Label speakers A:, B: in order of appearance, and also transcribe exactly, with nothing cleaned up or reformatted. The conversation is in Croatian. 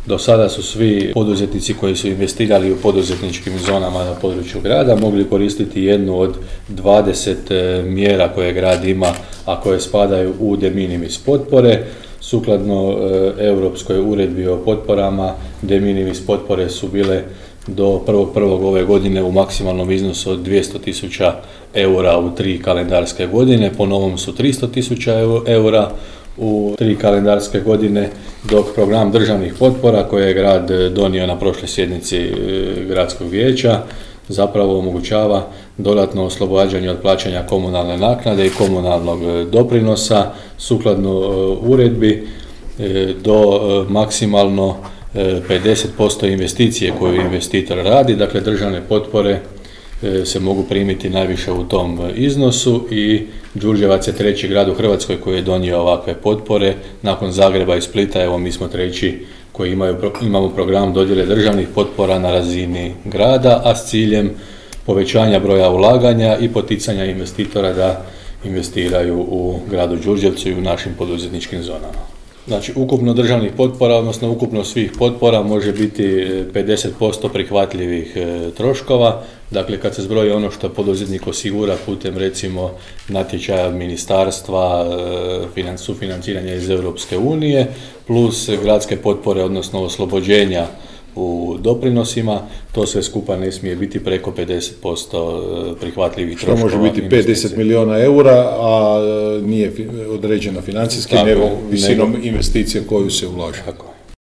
A: Do sada su svi poduzetnici koji su investirali u poduzetničkim zonama na području grada mogli koristiti jednu od dvadeset mjera koje grad ima, a koje spadaju u de minimis potpore. Sukladno e, Europskoj uredbi o potporama, de minimis potpore su bile do prvog prvog ove godine u maksimalnom iznosu od dvjesto tisuća eura u tri kalendarske godine, po novom su tristo tisuća eura u tri kalendarske godine, dok program državnih potpora koje je grad donio na prošloj sjednici gradskog vijeća zapravo omogućava dodatno oslobađanje od plaćanja komunalne naknade i komunalnog doprinosa sukladno uredbi do maksimalno pedeset posto investicije koju investitor radi. Dakle, državne potpore se mogu primiti najviše u tom iznosu i Đurđevac je treći grad u Hrvatskoj koji je donio ovakve potpore. Nakon Zagreba i Splita, evo mi smo treći koji imaju, imamo program dodjele državnih potpora na razini grada, a s ciljem povećanja broja ulaganja i poticanja investitora da investiraju u gradu Đurđevcu i u našim poduzetničkim zonama. Znači, ukupno državnih potpora, odnosno ukupno svih potpora može biti pedeset posto prihvatljivih e, troškova. Dakle, kad se zbroji ono što poduzetnik osigura putem recimo natječaja ministarstva, e, sufinanciranja iz Europske unije, plus gradske potpore, odnosno oslobođenja u doprinosima, to sve skupa ne smije biti preko pedeset posto prihvatljivih troškova.
B: Što može biti pedeset milijuna eura, a nije određeno financijski, nego visinom investicije koju se ulaže.
A: Tako.